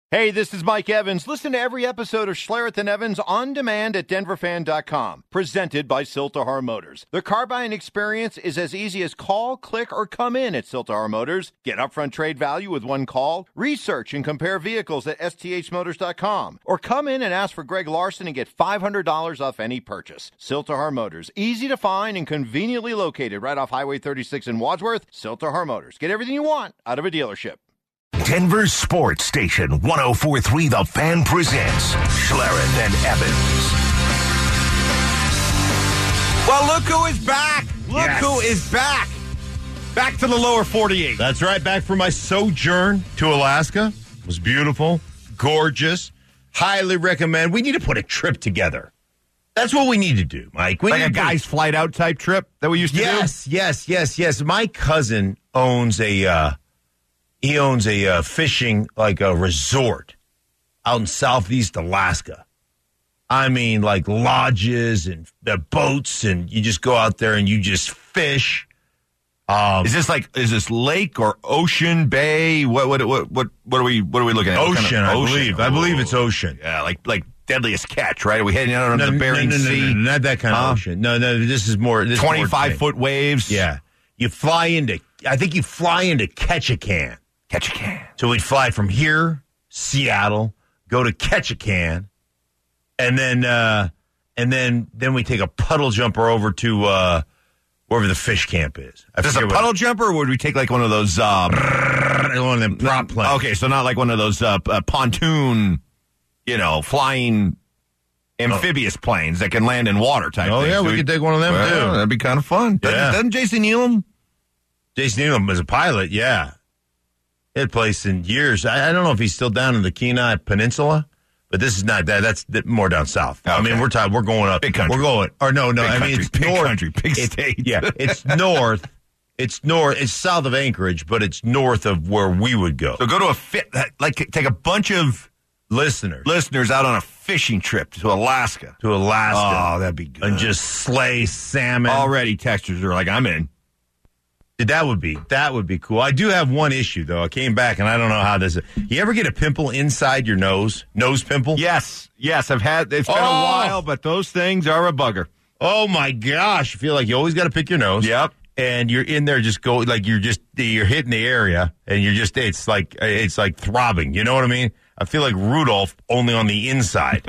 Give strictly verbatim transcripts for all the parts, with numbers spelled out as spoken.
Hey, this is Mike Evans. Listen to every episode of Schlereth and Evans on demand at denver fan dot com. Presented by Siltahar Motors. The car buying experience is as easy as call, click, or come in at Siltahar Motors. Get upfront trade value with one call. Research and compare vehicles at S T H motors dot com. Or come in and ask for Greg Larson and get five hundred dollars off any purchase. Siltahar Motors. Easy to find and conveniently located right off Highway thirty-six in Wadsworth. Siltahar Motors. Get everything you want out of a dealership. Denver's Sports Station, one oh four point three The Fan presents Schlereth and Evans. Well, look who is back. Look yes. who is back. Back to the lower forty-eight. That's right. Back from my sojourn to Alaska. It was beautiful, gorgeous. Highly recommend. We need to put a trip together. That's what we need to do, Mike. We like need a to guy's put... flight out type trip that we used to yes, do? Yes, yes, yes, yes. My cousin owns a... Uh, He owns a uh, fishing, like a resort out in southeast Alaska. I mean, like lodges and the boats, and you just go out there and you just fish. Um, is this like, is this lake or ocean, bay? What what what what, what are we what are we looking at? Ocean, kind of I ocean? believe. I believe it's Oh. ocean. Yeah, like like Deadliest Catch, right? Are we heading out onto No, the Bering no, no, no, Sea? no, no, not that kind Huh? of ocean. No, no, this is more... This twenty-five more foot waves? Yeah. You fly into... I think you fly into Ketchikan. Ketchikan. So we'd fly from here, Seattle, go to Ketchikan, and then uh, and then then we take a puddle jumper over to uh, wherever the fish camp is. I Is this a forget puddle what- jumper, or would we take like one of those... Uh, one of them prop planes. okay, so not like one of those uh, uh, pontoon, you know, flying amphibious oh. planes that can land in water type Oh, things. yeah, we Do could take one of them, well, too. That'd be kind of fun. Doesn't, Yeah. doesn't Jason Nealon? Jason Nealon was a pilot, yeah. He had placed in years. I, I don't know if he's still down in the Kenai Peninsula, but this is not that. That's th- more down south. Okay. I mean, we're talking. We're going up. Big country. We're going. Or no, no. Big I mean, country, it's big north. country, big It's- state. Yeah, it's north. It's north. It's south of Anchorage, but it's north of where we would go. So go to a fit, like take a bunch of listeners, listeners out on a fishing trip to Alaska. to Alaska. Oh, that'd be good. and just slay salmon. Already texters are like, I'm in. That would be that would be cool. I do have one issue though. I came back and I don't know how this. You ever get a pimple inside your nose? Nose pimple? Yes, yes, I've had, it's been Oh. a while, but those things are a bugger. Oh my gosh! I feel like you always got to pick your nose. Yep. And you're in there, just go like you're just you're hitting the area, and you're just it's like it's like throbbing. You know what I mean? I feel like Rudolph, only on the inside.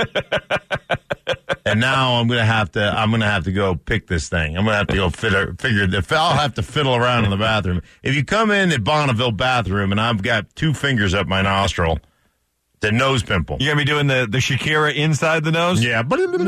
And now I'm gonna have to I'm gonna have to go pick this thing. I'm gonna have to go fit, figure the I'll have to fiddle around in the bathroom. If you come in the Bonneville bathroom and I've got two fingers up my nostril, the nose pimple. You gonna be doing the, the Shakira inside the nose? Yeah,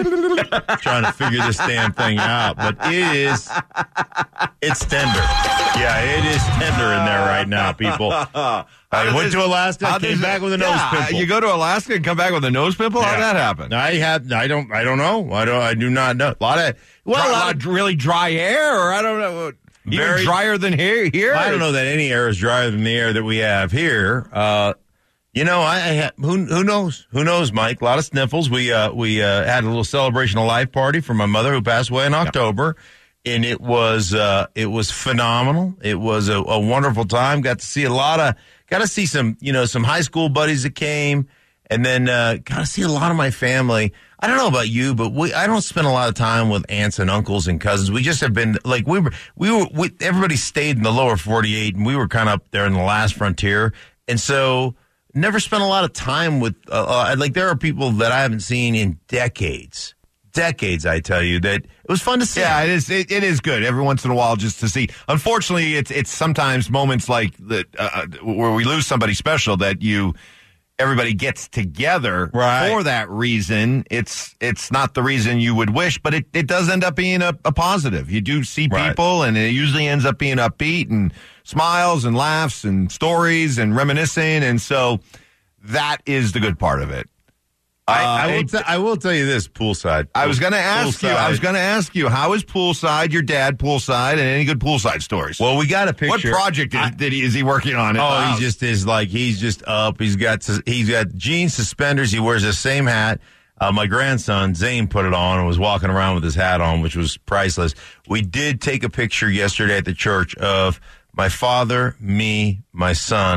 trying to figure this damn thing out, but it is, it's tender. Yeah, it is tender in there right now, people. I went to Alaska, How came does back it- with a nose yeah, pimple. You go to Alaska and come back with a nose pimple? How'd Yeah. that happen? I have, I don't, I don't know. I don't, I do not know. A lot of, well, Dry- a a lot lot of, of really dry air, or I don't know. Even Very- drier than here? here? I don't know that any air is drier than the air that we have here. Uh, you know, I, I have, who, who knows? Who knows, Mike? A lot of sniffles. We, uh, we, uh, had a little celebration of life party for my mother who passed away in October. And it was, uh, it was phenomenal. It was a, a wonderful time. Got to see a lot of, got to see some, you know, some high school buddies that came. And then, uh, got to see a lot of my family. I don't know about you, but we, I don't spend a lot of time with aunts and uncles and cousins. We just have been, like, we were, we were, we, everybody stayed in the lower forty-eight and we were kind of up there in the last frontier. And so, never spent a lot of time with, uh, uh, like, there are people that I haven't seen in decades. Decades, I tell you, that it was fun to see. Yeah, it is. It, it is good every once in a while just to see. Unfortunately, it's it's sometimes moments like that uh, where we lose somebody special that you everybody gets together Right. for that reason. It's it's not the reason you would wish, but it, it does end up being a, a positive. You do see Right. people, and it usually ends up being upbeat and smiles and laughs and stories and reminiscing, and so that is the good part of it. I, Uh, I, will and- t- I will tell you this, poolside. I was going to ask you. I was going to ask you. How is poolside? Your dad poolside, and any good poolside stories? Well, we got a picture. what project I- is, did he, is he working on? at the Oh, house? he just is like he's just up. He's got he's got jeans, suspenders. He wears the same hat. Uh, my grandson Zane put it on and was walking around with his hat on, which was priceless. We did take a picture yesterday at the church of my father, me, my son,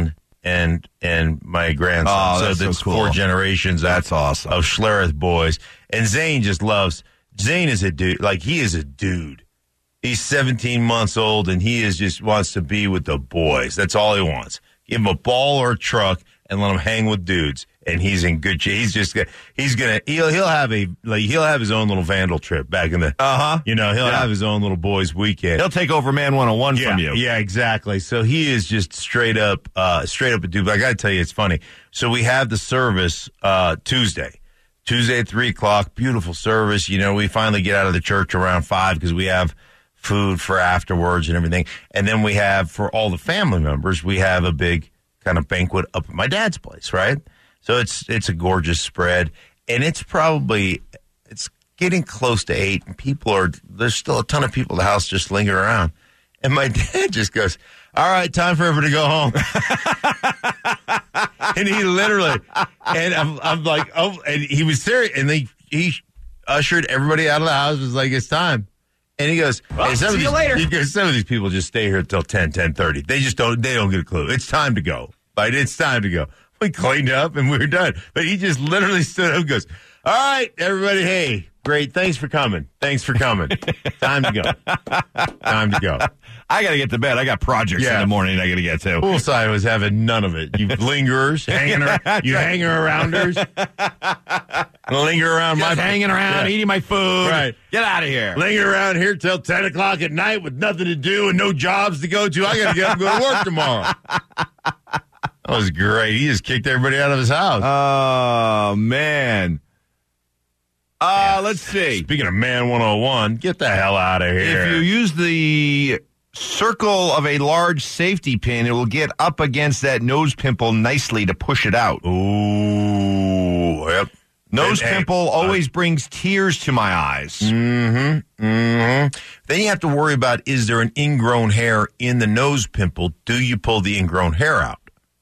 and and my grandson. Oh, so that's so that's cool. four generations. That's of, awesome. of Schlereth boys. And Zane just loves. Zane is a dude. Like he is a dude. He's seventeen months old, and he is just wants to be with the boys. That's all he wants. Give him a ball or a truck, and let him hang with dudes. And he's in good shape. He's just he's gonna he'll he'll have a like he'll have his own little Vandal trip back in the Uh huh. you know he'll Yeah. have his own little boys weekend. He'll take over Man one oh one yeah, from you. Yeah, exactly. So he is just straight up, uh, straight up a dude. But I got to tell you, it's funny. So we have the service uh, Tuesday, Tuesday at three o'clock. Beautiful service. You know, we finally get out of the church around five because we have food for afterwards and everything. And then we have for all the family members, we have a big kind of banquet up at my dad's place, right? So it's it's a gorgeous spread, and it's probably it's getting close to eight, and people are there's still a ton of people at the house just lingering around. And my dad just goes, "All right, time for everyone to go home." And he literally, and I'm, I'm like, oh, and he was serious, and they he ushered everybody out of the house. Was like, it's time. And he goes, Well, hey, some see of you these, later. he goes, some of these people just stay here until ten, ten thirty. They just don't, they don't get a clue. It's time to go. Like, it's time to go. We cleaned up and we were done. But he just literally stood up and goes, all right, everybody, hey, great. Thanks for coming. Thanks for coming. Time to go. Time to go. I got to get to bed. I got projects Yeah. in the morning I got to get to. Poolside was having none of it. You lingerers, hanging around, you hanger arounders, linger around Just my hanging around, Yeah. eating my food. Right. Get out of here. Linger around here till ten o'clock at night with nothing to do and no jobs to go to. I got to get up and go to work tomorrow. That was great. He just kicked everybody out of his house. Oh, man. Uh, let's see. Speaking of Man one oh one, get the hell out of here. If you use the circle of a large safety pin, it will get up against that nose pimple nicely to push it out. Ooh, yep. Nose And, hey, pimple always brings tears to my eyes. Mm-hmm. Mm-hmm. Then you have to worry about, is there an ingrown hair in the nose pimple? Do you pull the ingrown hair out?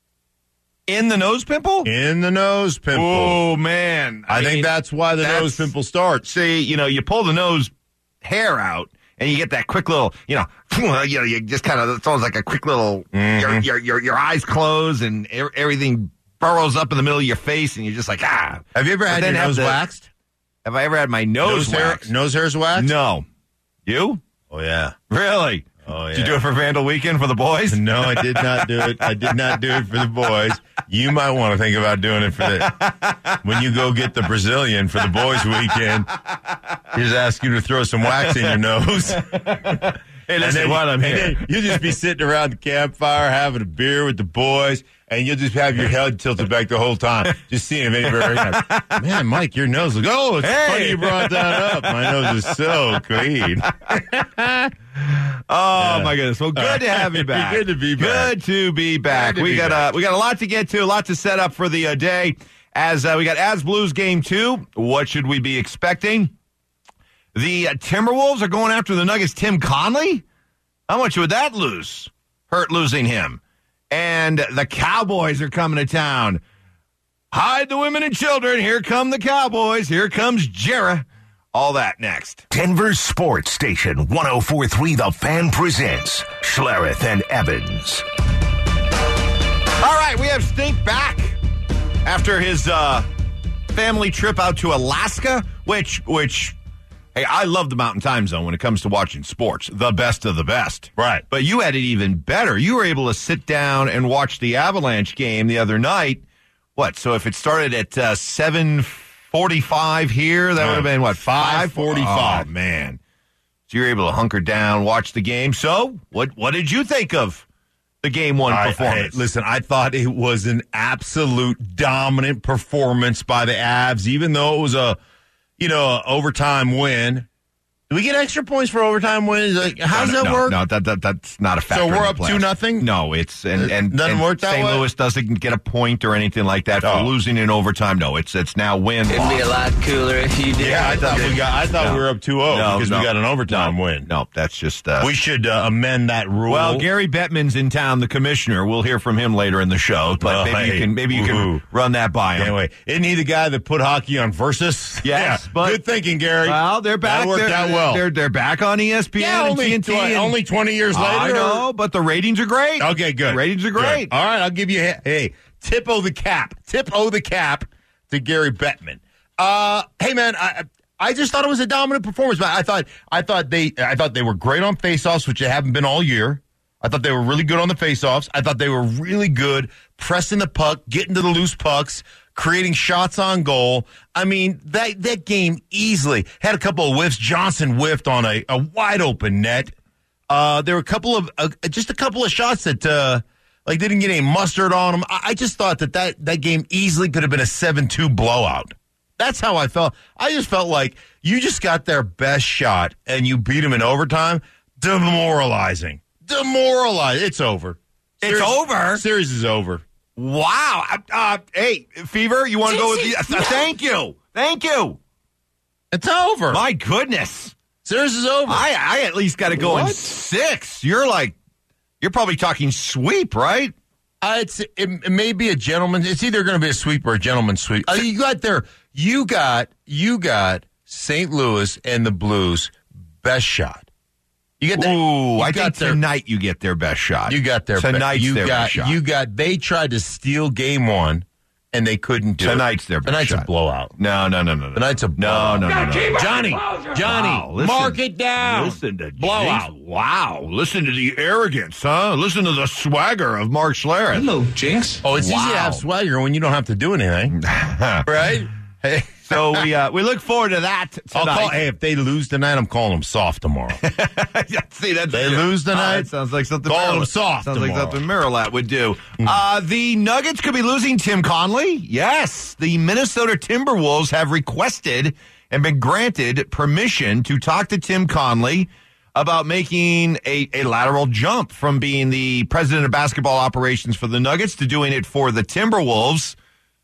In the nose pimple? In the nose pimple. Oh, man. I, think mean, that's why the that's- nose pimple starts. See, you know, you pull the nose hair out, and you get that quick little, you know, you know, you just kind of, it's almost like a quick little, Mm-hmm. your, your, your, your eyes close, and er- everything burrows up in the middle of your face, and you're just like, ah. Have you ever But had then your have nose the- waxed? Have I ever had my nose, Nose hair, waxed? nose hair's waxed? No. You? Oh, yeah. Really? Oh, Did you yeah. do it for Vandal Weekend for the boys? No, I did not do it. I did not do it for the boys. You might want to think about doing it for the when you go get the Brazilian for the boys' weekend. Just ask you to throw some wax in your nose. Hey, listen, then, while I'm and here. then you'll just be sitting around the campfire having a beer with the boys, and you'll just have your head tilted back the whole time, just seeing if anybody. Like, man, Mike, your nose looks. Oh, it's Hey. funny you brought that up. My nose is so clean. Oh my goodness! Well, good to have you back. Good to be back. Good to be back. Good to we be got back. Uh, we got a lot to get to, a lot to set up for the uh, day. As uh, we got As Blues game two. What should we be expecting? The uh, Timberwolves are going after the Nuggets. Tim Conley. How much would that lose? Hurt losing him. And the Cowboys are coming to town. Hide the women and children. Here come the Cowboys. Here comes Jarrah. All that next. Denver Sports Station one oh four point three The Fan presents Schlereth and Evans. All right, we have Stink back after his uh, family trip out to Alaska, which, which, hey, I love the Mountain Time Zone when it comes to watching sports, the best of the best. Right. But you had it even better. You were able to sit down and watch the Avalanche game the other night. What? So if it started at uh, seven forty-five here, that would have been what? five forty-five. Oh, man. So you're able to hunker down, watch the game. So what? What did you think of the game one I- performance? I- listen, I thought it was an absolute dominant performance by the Avs, even though it was a, you know, a overtime win. Do we get extra points for overtime wins? Like, how does no, that no, work? No, that, that that's not a factor. So in we're the up playoffs. two nothing? No, it's and It and, doesn't and work that Saint way? Louis doesn't get a point or anything like that for Oh. losing in overtime. No, it's it's now win. It'd be a lot cooler if you did. Yeah, I thought we got. I thought No. we were up two oh No, because no, we got an overtime no, win. No, that's just. Uh, We should uh, amend that rule. well, Gary Bettman's in town, the commissioner. We'll hear from him later in the show, but Oh, maybe hey. you can maybe you Woo-hoo. can run that by him. Anyway, isn't he the guy that put hockey on Versus? Yes, yeah, but- good thinking, Gary. Well, they're back. That worked They're- out well well. They're they're back on E S P N Yeah, and only, T N T. tw- and, only twenty years later. I know, but the ratings are great. Okay, good. The ratings are great. Good. All right, I'll give you hey tip o the cap, tip o the cap to Gary Bettman. Uh, hey man, I I just thought it was a dominant performance. But I thought I thought they I thought they were great on faceoffs, which they haven't been all year. I thought they were really good on the faceoffs. I thought they were really good pressing the puck, getting to the loose pucks, creating shots on goal. I mean, that that game easily had a couple of whiffs. Johnson whiffed on a, a wide open net. Uh, there were a couple of uh, just a couple of shots that uh, like didn't get any mustard on them. I, I just thought that, that that game easily could have been a seven two blowout. That's how I felt. I just felt like you just got their best shot and you beat them in overtime. Demoralizing. Demoralizing. It's over. It's Series, over? Series is over. Wow. Uh, uh, hey, Fever, you want to go with the... Uh, thank you. Thank you. It's over. My goodness. Series is over. I, I at least got to go in What? six. You're like... You're probably talking sweep, right? Uh, it's it, it may be a gentleman. It's either going to be a sweep or a gentleman's sweep. Uh, you got there. You got you got Saint Louis and the Blues best shot. You get their, Ooh, you I got think their, tonight you get their best shot. You got their Tonight's be- you their got best shot. you got. They tried to steal game one, and they couldn't do Tonight's it. their best Tonight's shot. a blowout. No, no, no, no, no. Tonight's a no, blowout. no, no, no, no. Johnny, Johnny, Wow, listen. mark it down. Listen to blowout. Jinx. Wow, listen to the arrogance, huh? Listen to the swagger of Mark Schlereth. Hello, Jinx. Oh, it's easy Wow. to have swagger when you don't have to do anything, right? Hey. So we uh, we look forward to that I'll tonight. call, hey, if they lose tonight, I'm calling them soft tomorrow. Yeah, see, that's, They lose tonight? Oh, that sounds like something. Call them Merrill- soft Sounds like tomorrow. something Marilat would do. Uh, the Nuggets could be losing Tim Conley. Yes, the Minnesota Timberwolves have requested and been granted permission to talk to Tim Conley about making a, a lateral jump from being the president of basketball operations for the Nuggets to doing it for the Timberwolves.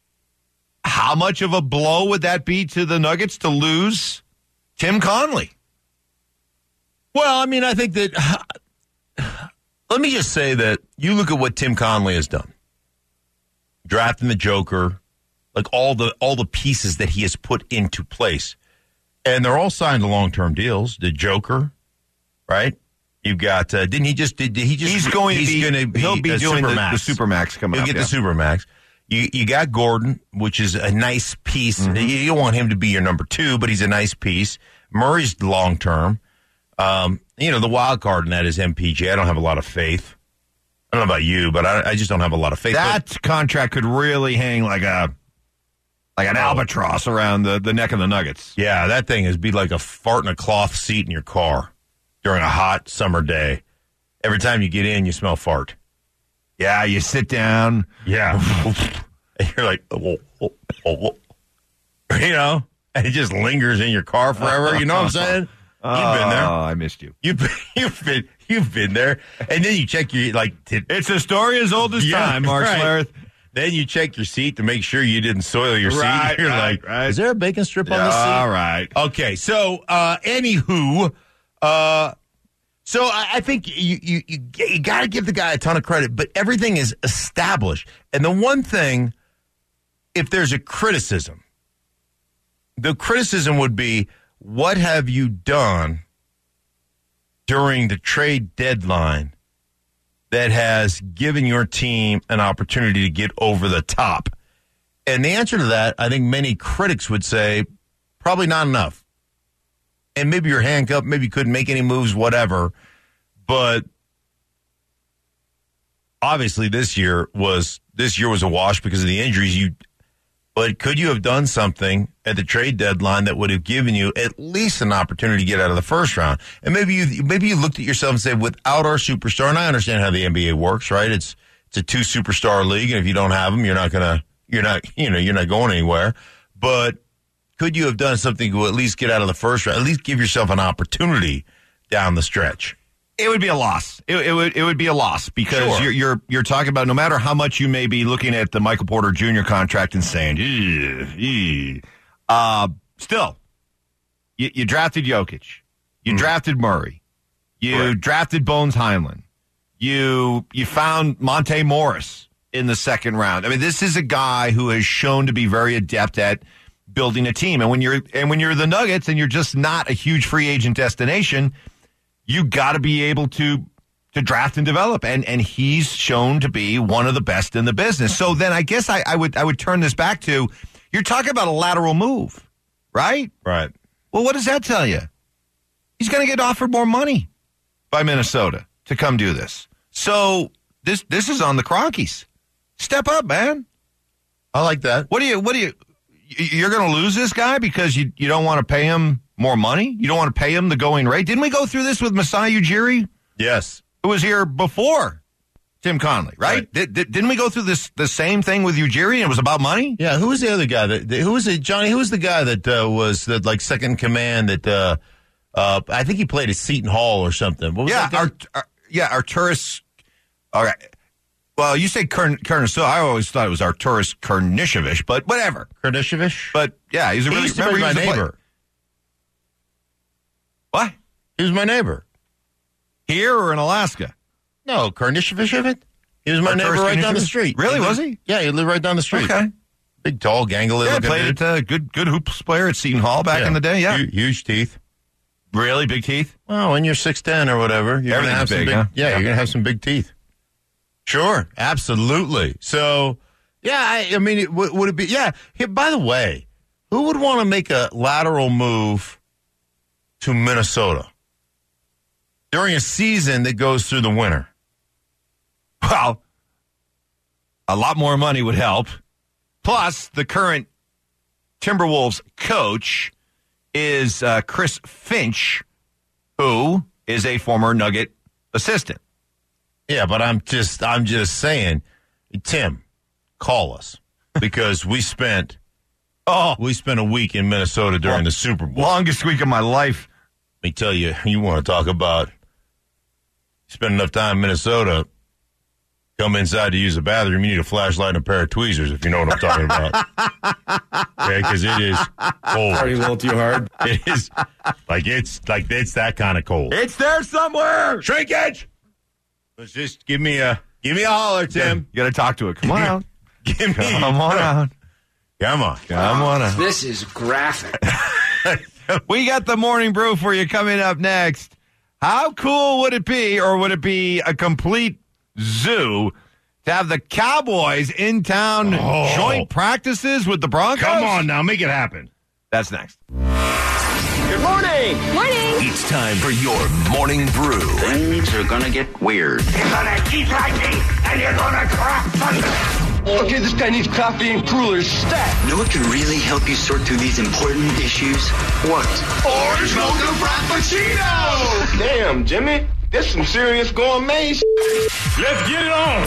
How much of a blow would that be to the Nuggets to lose Tim Conley? Well, I mean, I think that. Let me just say that you look at what Tim Conley has done, drafting the Joker, like all the all the pieces that he has put into place, and they're all signed to long term deals. The Joker, right? You've got. Uh, didn't he just? Did, did he just? He's going to he's be. Gonna be he'll be a doing the, Supermax. the Supermax coming He'll up. get yeah. the Supermax. You you got Gordon, which is a nice piece. You, you don't want him to be your number two, but he's a nice piece. Murray's long term. Um, you know, the wild card in that is M P J. I don't have a lot of faith. I don't know about you, but I, I just don't have a lot of faith. That But, contract could really hang like a like an albatross around the, the neck of the Nuggets. yeah, that thing is be like a fart in a cloth seat in your car during a hot summer day. Every time you get in, you smell fart. Yeah, you sit down. Yeah. And you're like, oh, oh, oh, oh. You know, and it just lingers in your car forever. You know what I'm saying? You've been there. Oh, I missed you. You've been, you've been, you've been there. And then you check your, like, t- It's a story as old as Yeah, time, Mark right. Schlereth. then you check your seat to make sure you didn't soil your Right, seat. You're right, like, right. is there a bacon strip on the seat? All right. Okay, so uh, anywho, uh, so I, I think you you you, you got to give the guy a ton of credit, but everything is established. And the one thing, if there's a criticism, the criticism would be, what have you done during the trade deadline that has given your team an opportunity to get over the top? And the answer to that, I think many critics would say, probably not enough. And maybe you're handcuffed, maybe you couldn't make any moves, whatever. But obviously this year was this year was a wash because of the injuries. You but could you have done something at the trade deadline that would have given you at least an opportunity to get out of the first round? And maybe you maybe you looked at yourself and said, without our superstar, and I understand how the N B A works, right? It's it's a two superstar league, and if you don't have them, you're not gonna you're not you know you're not going anywhere. But could you have done something to at least get out of the first round? At least give yourself an opportunity down the stretch. It would be a loss. It, it would it would be a loss because Sure. you're you're you're talking about no matter how much you may be looking at the Michael Porter Junior contract and saying, "Ugh, ugh," uh, still, you, you drafted Jokic, you drafted Murray, you Right. drafted Bones Highland, you you found Monte Morris in the second round. I mean, this is a guy who has shown to be very adept at building a team. And when you're and when you're the Nuggets and you're just not a huge free agent destination, you got to be able to to draft and develop. And and he's shown to be one of the best in the business. So then I guess I, I would I would turn this back to, you're talking about a lateral move, right? Right. Well, what does that tell you? He's going to get offered more money by Minnesota to come do this. So this this is on the Cronkies. Step up, man. I like that. What do you what do you you're going to lose this guy because you, you don't want to pay him more money? You don't want to pay him the going rate? Didn't we go through this with Masai Ujiri? Yes. Who was here before Tim Connolly, right? Right. Did, did, didn't we go through this the same thing with Ujiri and it was about money? Yeah, who was the other guy that, who was it, Johnny, who was the guy that uh, was the like second in command that uh, uh, I think he played at Seton Hall or something. What was Yeah, that guy? our, our yeah, Arturas. All right. Well, you say Kern, Kerniso. I always thought it was Arturas Kernishevich, but whatever. Kernishevich? But yeah, he's a He really used to be remember my he was a neighbor. player. What? He was my neighbor. Here or in Alaska? No, Kernishevich? He was my Arturas neighbor right down the Kernishevich? street. Really, lived- was he? Yeah, he lived right down the street. Okay. Big, tall, gangly Yeah, looking played dude. at uh, good good hoops player at Seton Hall back in the day. Yeah, Hu- Huge teeth. really big teeth. Well, when you're six ten or whatever, you're going to Everything's have some big, big, huh? yeah, Yeah. you're going to have some big teeth. Sure, absolutely. So, yeah, I, I mean, it, would, would it be, yeah. Here, by the way, who would want to make a lateral move to Minnesota during a season that goes through the winter? Well, a lot more money would help. Plus, the current Timberwolves coach is uh, Chris Finch, who is a former Nugget assistant. Yeah, but I'm just, I'm just saying, Tim, call us because we spent, Oh, we spent a week in Minnesota during the Super Bowl. longest week of my life. Let me tell you, you want to talk about spend enough time in Minnesota, come inside to use the bathroom, you need a flashlight and a pair of tweezers, if you know what I'm talking about. Okay, because it is cold. Party a little too hard. It is like it's like it's that kind of cold. It's there somewhere. Shrinkage. Let's just give me a give me a holler, Tim. You got to talk to it. Come on out. Give me Come on out. Come on. Come on out. This is graphic. We got the morning brew for you coming up next. How cool would it be, or would it be a complete zoo to have the Cowboys in town Oh. joint practices with the Broncos? Come on now, make it happen. That's next. Good morning. Morning. It's time for your morning brew. Things are gonna get weird. You're gonna eat like me, and you're gonna crap thunder. Okay, this guy needs coffee and crullers stat. You know what can really help you sort through these important issues? What? Orange mocha frappuccino. Damn, Jimmy, this some serious gourmet. Let's get it on.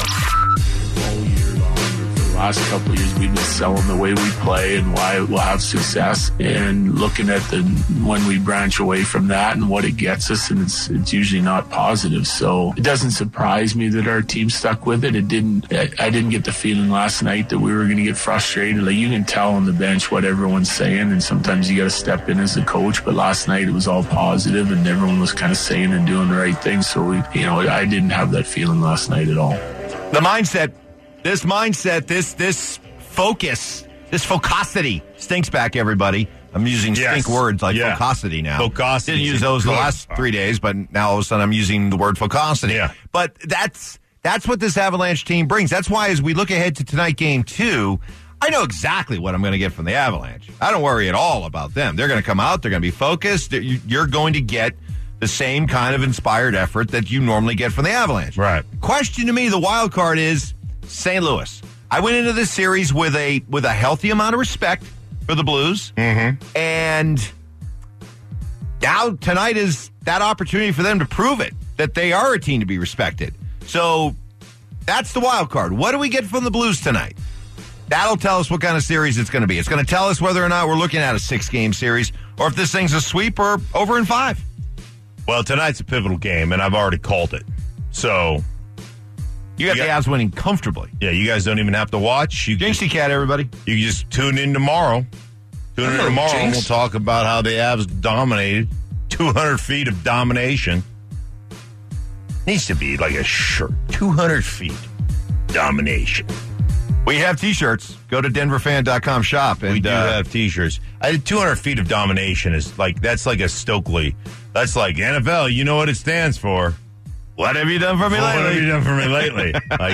Last couple of years, we've been selling the way we play and why we'll have success, and looking at the when we branch away from that and what it gets us, and it's it's usually not positive. So it doesn't surprise me that our team stuck with it. It didn't. I, I didn't get the feeling last night that we were going to get frustrated. Like, you can tell on the bench what everyone's saying, and sometimes you got to step in as a coach. But last night it was all positive, and everyone was kind of saying and doing the right thing. So we, you know, I didn't have that feeling last night at all. The mindset, this mindset, this this focus, this focosity stinks back, everybody. I'm using Yes. stink words like Yeah. focosity now. Focosity Didn't use is those the good. last three days, but now all of a sudden I'm using the word focosity. Yeah. But that's that's what this Avalanche team brings. That's why as we look ahead to tonight, game two, I know exactly what I'm going to get from the Avalanche. I don't worry at all about them. They're going to come out. They're going to be focused. You- You're going to get the same kind of inspired effort that you normally get from the Avalanche. Right. Question to me, the wild card is Saint Louis. I went into this series with a with a healthy amount of respect for the Blues, Mm-hmm. and now tonight is that opportunity for them to prove it, that they are a team to be respected. So that's the wild card. What do we get from the Blues tonight? That'll tell us what kind of series it's going to be. It's going to tell us whether or not we're looking at a six-game series, or if this thing's a sweep or over in five. Well, tonight's a pivotal game, and I've already called it. So, You got You the got- Avs winning comfortably. yeah, you guys don't even have to watch. You can, Jinxie Cat, everybody. you can just tune in tomorrow. Tune in Hello, tomorrow, and we'll Jinx. talk about how the Avs dominated. two hundred feet of domination. Needs to be like a shirt. two hundred feet. Domination. We have T-shirts. Go to denver fan dot com shop. And, we do uh, have T-shirts. I did two hundred feet of domination is like, that's like a Stokely. That's like N F L, you know what it stands for. What have you done for me What lately? have you done for me lately? Like,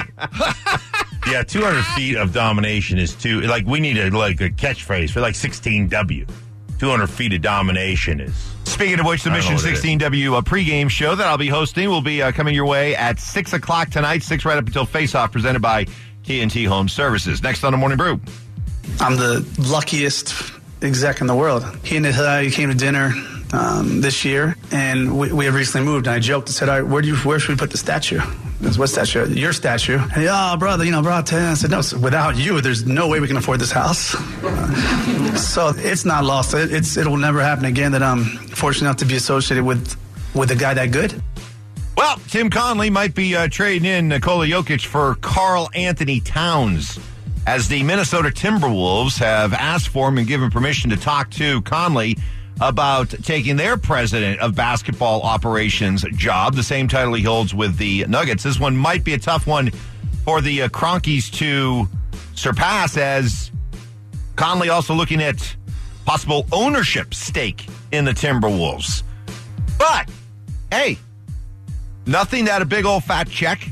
yeah, two hundred feet of domination is too, like, we need a, like a catchphrase for like sixteen W. two hundred feet of domination is. Speaking of which, the I don't know Mission what it sixteen W uh, pregame show that I'll be hosting will be uh, coming your way at six o'clock tonight, six right up until face-off, presented by T N T Home Services. Next on the Morning Brew. I'm the luckiest exec in the world. He and I came to dinner um, this year, and we, we have recently moved. And I joked and said, "All right, where do you, where should we put the statue?" He goes, "What statue?" "Your statue." And he, "Oh, brother, you know, bro." I said, "No, without you, there's no way we can afford this house." Uh, so it's not lost. It, it's it will never happen again that I'm fortunate enough to be associated with with a guy that good. Well, Tim Conley might be uh, trading in Nikola Jokic for Karl Anthony Towns, as the Minnesota Timberwolves have asked for him and given permission to talk to Conley about taking their president of basketball operations job, the same title he holds with the Nuggets. This one might be a tough one for the uh, Cronkies to surpass, as Conley also looking at possible ownership stake in the Timberwolves. But, hey, nothing that a big old fat check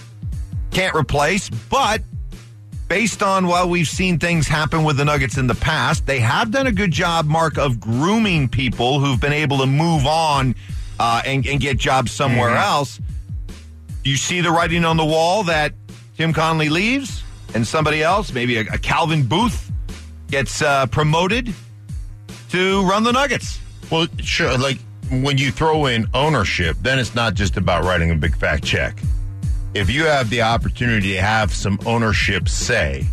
can't replace, but based on what we've seen things happen with the Nuggets in the past, they have done a good job, Mark, of grooming people who've been able to move on uh, and, and get jobs somewhere mm-hmm. else. Do you see the writing on the wall that Tim Conley leaves and somebody else, maybe a, a Calvin Booth, gets uh, promoted to run the Nuggets? Well, sure, like, when you throw in ownership, then it's not just about writing a big fat check. If you have the opportunity to have some ownership say,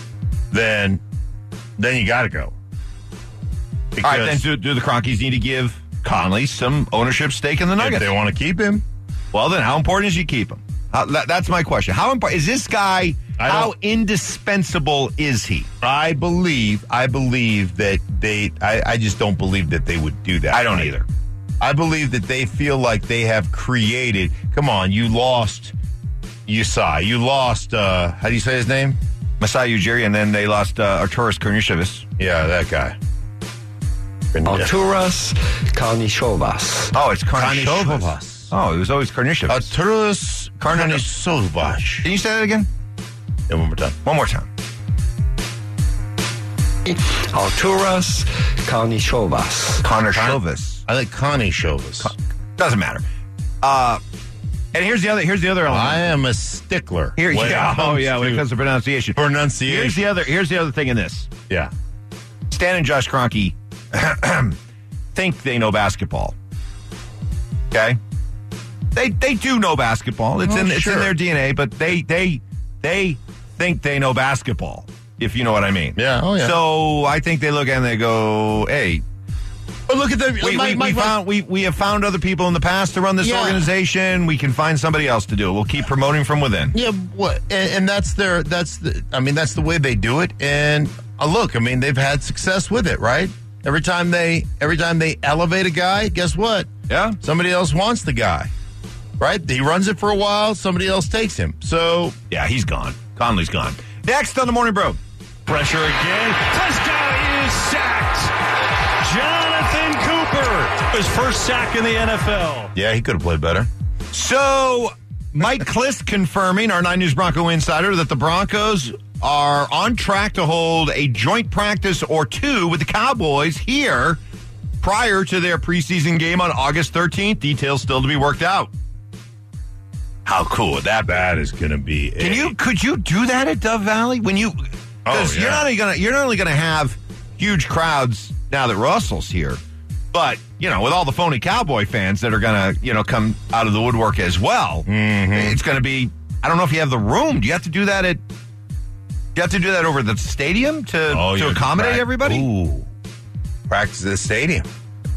then then you got to go. Because all right, then do, do the Cronkies need to give Conley some ownership stake in the Nuggets? If they want to keep him. Well, then how important is you keep him? How, that, that's my question. How important is this guy? How indispensable is he? I believe, I believe that they, I, I just don't believe that they would do that. I don't right? either. I believe that they feel like they have created, come on, you lost Usai. You lost, uh, how do you say his name? Masai Ujiri, and then they lost uh, Arturas Karnisovas. Yeah, that guy. Arturas Karnisovas. Oh, it's Karnisovas. Oh, it was always Karnisovas. Arturas Karnisovas. Can you say that again? Yeah, one more time. One more time. Arturas Karnisovas. Karnisovas. I like Karnisovas. Doesn't matter. Uh, and here's the other. Here's the other element. I am a stickler. Here, yeah, oh yeah, when it comes to pronunciation. Pronunciation. Here's the other. Here's the other thing in this. Yeah. Stan and Josh Kroenke think they know basketball. Okay. They they do know basketball. It's oh, in it's sure. in their D N A, but they they they think they know basketball, if you know what I mean. Yeah. Oh yeah. So I think they look at it and they go, hey. But look at the. We, my, we, my, we my, found we we have found other people in the past to run this yeah. organization. We can find somebody else to do it. We'll keep promoting from within. Yeah, what? And, and that's their. That's the. I mean, that's the way they do it. And uh, look, I mean, they've had success with it, right? Every time they, every time they elevate a guy, guess what? Yeah, somebody else wants the guy, right? He runs it for a while. Somebody else takes him. So yeah, he's gone. Conley's gone. Next on the Morning Brew. Pressure again. This guy is sacked. Jonathan Cooper, his first sack in the N F L. Yeah, he could have played better. So, Mike Kliss confirming, our nine News Bronco insider, that the Broncos are on track to hold a joint practice or two with the Cowboys here prior to their preseason game on August thirteenth. Details still to be worked out. How cool would that be? That is going to be. Can a- you? Could you do that at Dove Valley when you? Because oh, yeah. you're not only going to you're not only going to have huge crowds now that Russell's here, but you know, with all the phony Cowboy fans that are going to you know come out of the woodwork as well, mm-hmm. it's going to be. I don't know if you have the room. Do you have to do that at? Do you have to do that over the stadium to oh, to accommodate pra- everybody? Ooh, practice at the stadium.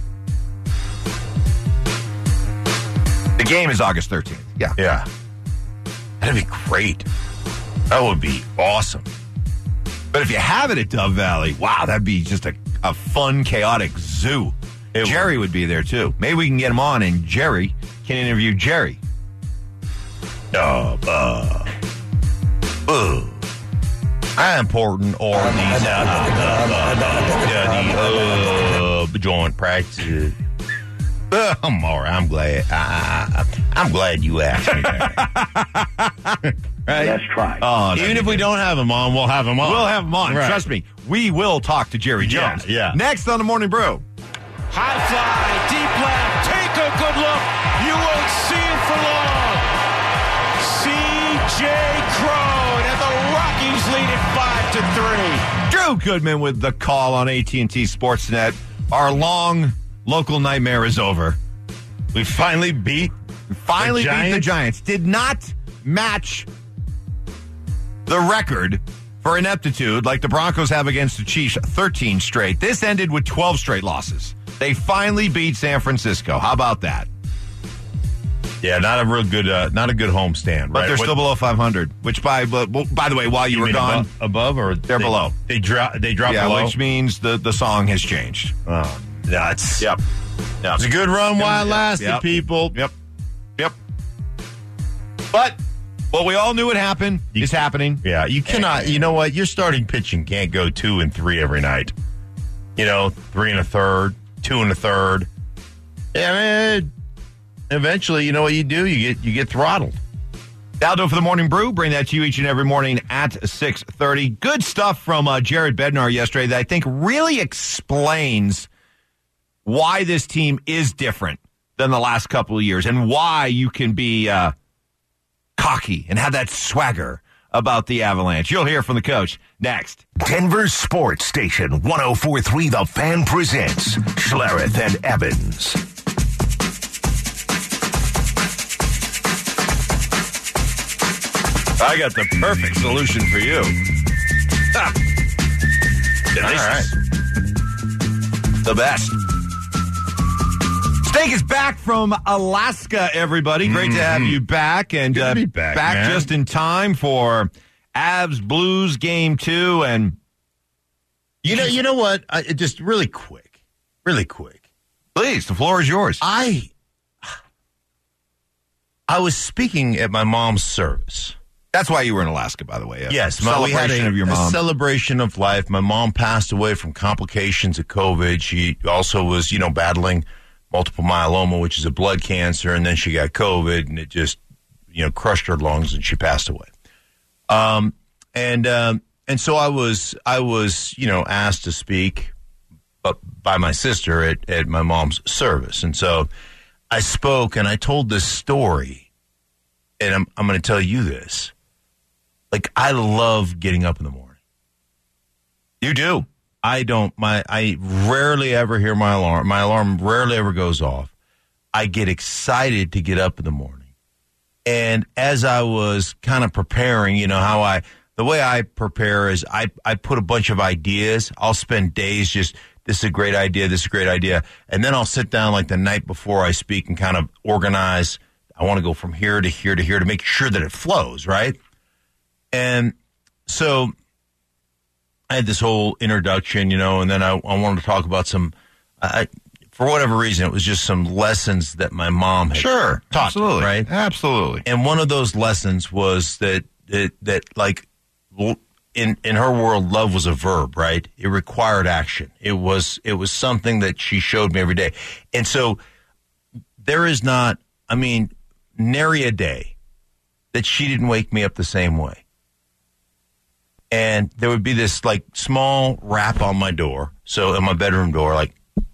The game is August thirteenth. Yeah, yeah, that'd be great. That would be awesome. But if you have it at Dove Valley, wow, that'd be just a, a fun, chaotic zoo. It Jerry would. would be there, too. Maybe we can get him on, and Jerry can interview Jerry. Oh, uh, uh. How important are these uh, uh, uh, uh, the uh, joint practices? Uh, I'm all right. I'm glad. I, I, I'm glad you asked me that. Right? Let's try. Oh, no, Even if we don't have him on, we'll have him on. We'll have him on. Right. Trust me. We will talk to Jerry Jones. Yeah, yeah. Next on the Morning Brew. High fly, deep left. Take a good look. You won't see it for long. C J Cron, and the Rockies lead it five to three. Drew Goodman with the call on A T and T Sportsnet. Our long local nightmare is over. We finally beat We finally the beat the Giants? Giants. Did not match the record for ineptitude like the Broncos have against the Chiefs, thirteen straight. This ended with twelve straight losses. They finally beat San Francisco. How about that? Yeah, not a real good, uh, not a good homestand. But right? they're What- still below five hundred, which by by the way, while you, You were mean gone, above, above or they're they, below. They drop. They drop yeah, below. which means the, the song has changed. Oh, nuts. Yep. Yep. It's a good run while it Yep. lasted, Yep. people. Yep. Yep. But what we all knew would happen You- is happening. Yeah, you cannot. You know what? Your starting pitching can't go two and three every night. You know, three and a third, two and a third. Yeah, man. Eventually, you know what you do? You get you get throttled. That'll do it for the Morning Brew. Bring that to you each and every morning at six thirty. Good stuff from uh, Jared Bednar yesterday that I think really explains why this team is different than the last couple of years and why you can be uh, cocky and have that swagger about the Avalanche. You'll hear from the coach next. Denver Sports Station one oh four three The Fan presents Schlereth and Evans. I got the perfect solution for you. Ha. Delicious. The best. Steak is back from Alaska, everybody. Great to have you back. And Good to uh, be back, man. just in time for Avs Blues game two. And You know, you know what? I, just really quick, really quick. please, the floor is yours. I I was speaking at my mom's service. That's why you were in Alaska, by the way. A Yes, my, we celebration had a, of your a mom. celebration of life. My mom passed away from complications of COVID. She also was, you know, battling multiple myeloma, which is a blood cancer, and then she got COVID, and it just, you know, crushed her lungs, and she passed away. Um, and um, and so I was, I was, you know, asked to speak, but by my sister at at my mom's service, and so I spoke, and I told this story, and I'm I'm going to tell you this. Like, I love getting up in the morning. You do. I don't, my, I rarely ever hear my alarm. My alarm rarely ever goes off. I get excited to get up in the morning. And as I was kind of preparing, you know, how I, the way I prepare is I, I put a bunch of ideas. I'll spend days just, this is a great idea, this is a great idea. And then I'll sit down like the night before I speak and kind of organize. I want to go from here to here to here to make sure that it flows, right? And so I had this whole introduction, you know, and then I, I wanted to talk about some, I, for whatever reason, it was just some lessons that my mom had Sure. taught, Absolutely. right? Absolutely. And one of those lessons was that, that, that like, in, in her world, love was a verb, right? It required action. It was, it was something that she showed me every day. And so there is not, I mean, nary a day that she didn't wake me up the same way. And there would be this like small rap on my door. So in my bedroom door, like,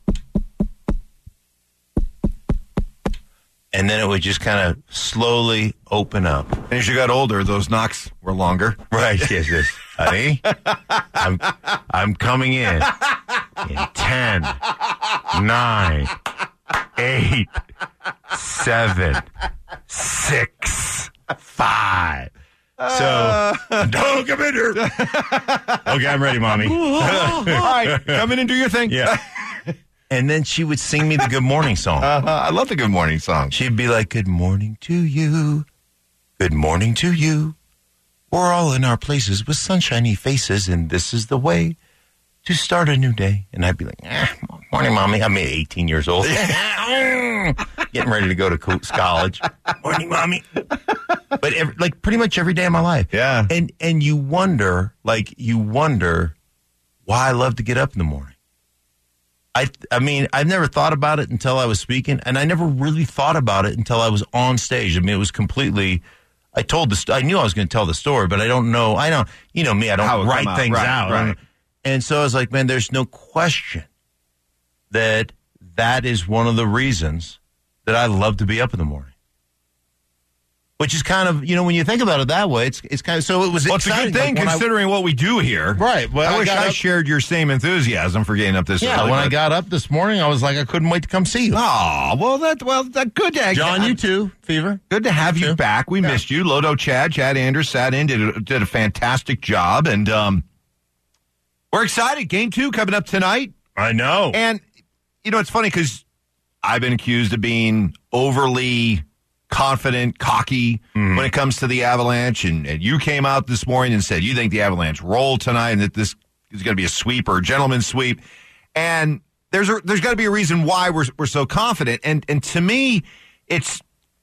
and then it would just kind of slowly open up. And as you got older, those knocks were longer. Right, yes, yes. Honey, I'm, I'm coming in in ten, nine, eight, seven, six, five. So, don't come in here. Okay, I'm ready, Mommy. All right, come in and do your thing. Yeah. And then she would sing me the good morning song. Uh, I love the good morning song. She'd be like, good morning to you. Good morning to you. We're all in our places with sunshiny faces, and this is the way to start a new day. And I'd be like, eh, morning, Mommy. I'm eighteen years old. Getting ready to go to college. Morning, Mommy. but every, like pretty much every day of my life. Yeah. And and you wonder, like you wonder why I love to get up in the morning. I I mean, I've never thought about it until I was speaking, and I never really thought about it until I was on stage. I mean, it was completely. I told the. I knew I was going to tell the story, but I don't know. I don't. You know me. I don't write out. things right, out. Right. And so I was like, man, there's no question that that is one of the reasons that I love to be up in the morning. Which is kind of, you know, when you think about it that way, it's it's kind of, so it was well, it's exciting. a good thing like considering I, what we do here. Right. Well, I, I wish I up, shared your same enthusiasm for getting up this yeah, early. when but, I got up this morning, I was like, I couldn't wait to come see you. Oh, well, that, well, that good to John, you too, Fever. Good to have you, you back. We yeah. missed you. Lodo Chad, Chad Anders sat in, did a, did a fantastic job, and um, we're excited. Game two coming up tonight. I know. And, you know, it's funny because I've been accused of being overly confident, cocky mm. when it comes to the Avalanche, and, and you came out this morning and said you think the Avalanche roll tonight and that this is going to be a sweep or a gentleman's sweep. And there's a, there's got to be a reason why we're we're so confident. And and to me, it's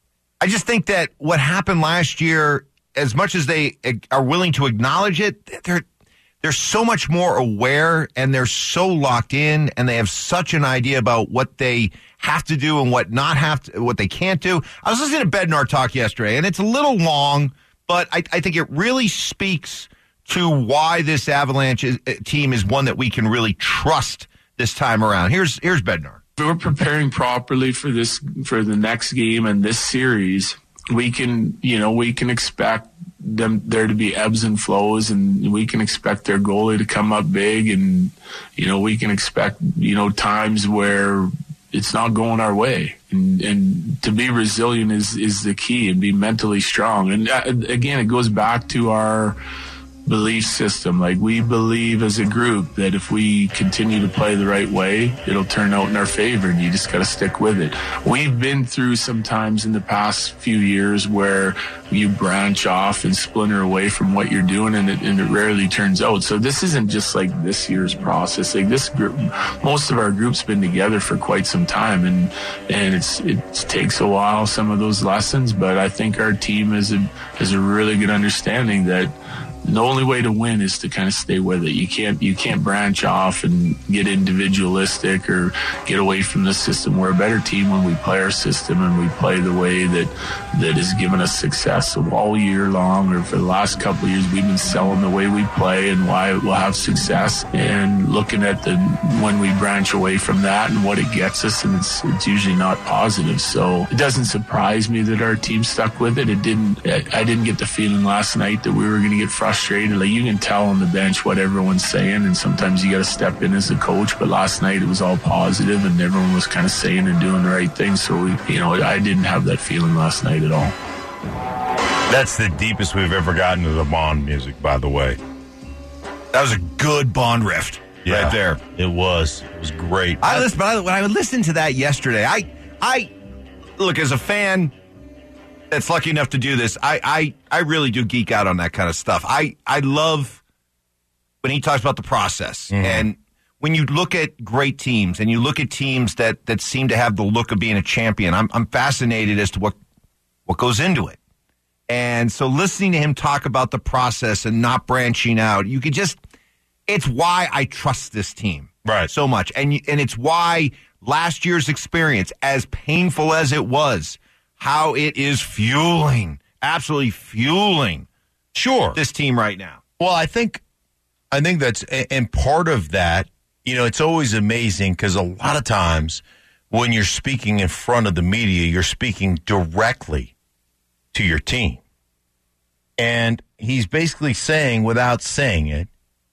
I just think that what happened last year, as much as they are willing to acknowledge it, they're they're so much more aware and they're so locked in and they have such an idea about what they have to do and what not have to, what they can't do. I was listening to Bednar talk yesterday, and it's a little long, but I, I think it really speaks to why this Avalanche is, team is one that we can really trust this time around. Here's here's Bednar. If we're preparing properly for this, for the next game and this series, we can, you know, we can expect them there to be ebbs and flows, and we can expect their goalie to come up big, and you know, we can expect, you know, times where it's not going our way, and, and to be resilient is, is the key, and be mentally strong. And uh, again, it goes back to our belief system. Like, we believe as a group that if we continue to play the right way, it'll turn out in our favor, and you just got to stick with it. We've been through some times in the past few years where you branch off and splinter away from what you're doing, and it, and it rarely turns out. So this isn't just like this year's process. Like, this group, most of our group's been together for quite some time, and and it's it takes a while, some of those lessons, but I think our team has a has a really good understanding that the only way to win is to kind of stay with it. You can't you can't branch off and get individualistic or get away from the system. We're a better team when we play our system and we play the way that that has given us success. So all year long, or for the last couple of years, we've been selling the way we play and why we'll have success, and looking at the when we branch away from that and what it gets us, and it's it's usually not positive. So it doesn't surprise me that our team stuck with it. It didn't. I didn't get the feeling last night that we were going to get frustrated. Frustrated. Like, you can tell on the bench what everyone's saying, and sometimes you got to step in as a coach. But last night it was all positive, and everyone was kind of saying and doing the right thing. So we, you know, I didn't have that feeling last night at all. That's the deepest we've ever gotten to the Bond music, by the way. That was a good Bond riff yeah, right there. It was. It was great. I listened, but I, when I listened to that yesterday, I, I look, as a fan that's lucky enough to do this, I, I, I really do geek out on that kind of stuff. I, I love when he talks about the process. Mm-hmm. And when you look at great teams and you look at teams that, that seem to have the look of being a champion, I'm, I'm fascinated as to what, what goes into it. And so listening to him talk about the process and not branching out, you could just, it's why I trust this team right so much. And, and it's why last year's experience, as painful as it was, how it is fueling, absolutely fueling, sure, this team right now. Well, I think, I think that's, and part of that, you know, it's always amazing because a lot of times when you're speaking in front of the media, you're speaking directly to your team. And he's basically saying, without saying it,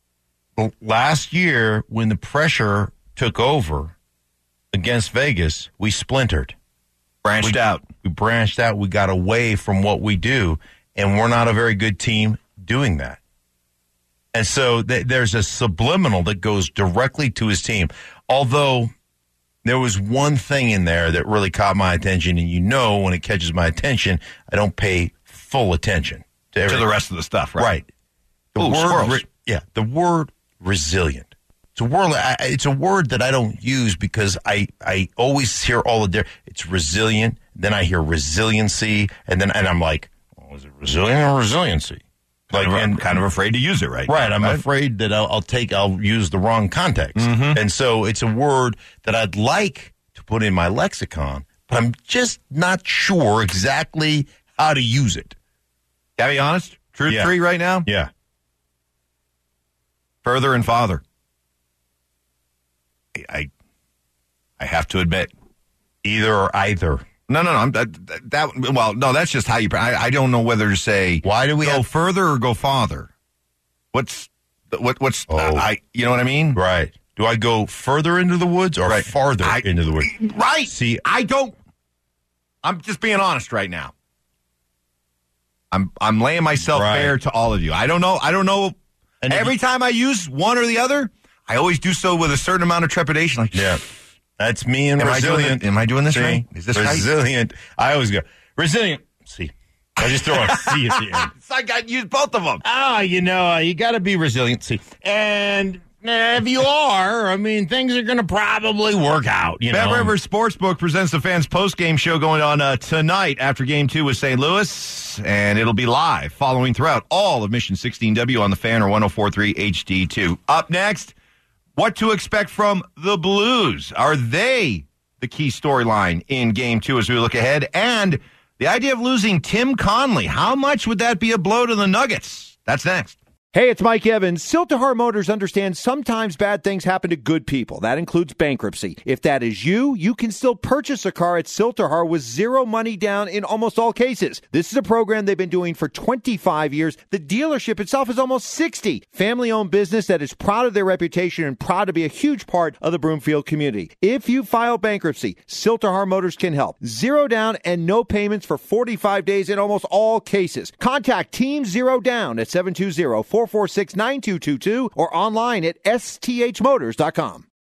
last year when the pressure took over against Vegas, we splintered. Branched we, out. We branched out. We got away from what we do, and we're not a very good team doing that. And so th- there's a subliminal that goes directly to his team. Although there was one thing in there that really caught my attention, and you know when it catches my attention, I don't pay full attention to everything. To the rest of the stuff, right? Right. The Ooh, word, re- yeah, the word resilient. It's a word. It's a word that I don't use because I, I always hear all the different. It's resilient. Then I hear resiliency, and then and I'm like, oh, Was it resilient or resiliency? Like, kind of, and kind of afraid to use it right Right. now, I'm right? afraid that I'll, I'll take, I'll use the wrong context. Mm-hmm. And so it's a word that I'd like to put in my lexicon, but I'm just not sure exactly how to use it. Gotta be honest. Truth Yeah. three right now. Yeah. Further and father. I, I, I have to admit. Either or either. No, no, no. I'm, that, that well, no. That's just how you. I, I don't know whether to say. Why do we go have- further or go farther? What's what? What's Oh. I? You know what I mean? Right. Do I go further into the woods or Right. farther I- into the woods? Right. See, I don't. I'm just being honest right now. I'm I'm laying myself Right. bare to all of you. I don't know. I don't know. And if Every you- time I use one or the other, I always do so with a certain amount of trepidation. Like, Yeah. That's me and Am I doing resilient. it- am I doing this See? right? Is this right? resilient? I always go, resilient. See. I just throw a C at the end. So I got to use both of them. Ah, you know, uh, you got to be resilient. See. And uh, if you are, I mean, things are going to probably work out. You Bet know? Rivers Sportsbook presents the Fans post-game show going on uh, tonight after Game two with Saint Louis, and it'll be live following throughout all of Mission sixteen W on the Fan or one oh four point three H D two. Up next, what to expect from the Blues. Are they the key storyline in Game two as we look ahead? And the idea of losing Tim Conley, how much would that be a blow to the Nuggets? That's next. Hey, it's Mike Evans. Siltahar Motors understands sometimes bad things happen to good people. That includes bankruptcy. If that is you, you can still purchase a car at Siltahar with zero money down in almost all cases. This is a program they've been doing for twenty-five years. The dealership itself is almost sixty. Family-owned business that is proud of their reputation and proud to be a huge part of the Broomfield community. If you file bankruptcy, Siltahar Motors can help. Zero down and no payments for forty-five days in almost all cases. Contact Team Zero Down at seven two zero, four four six, nine two two two or online at S T H motors dot com.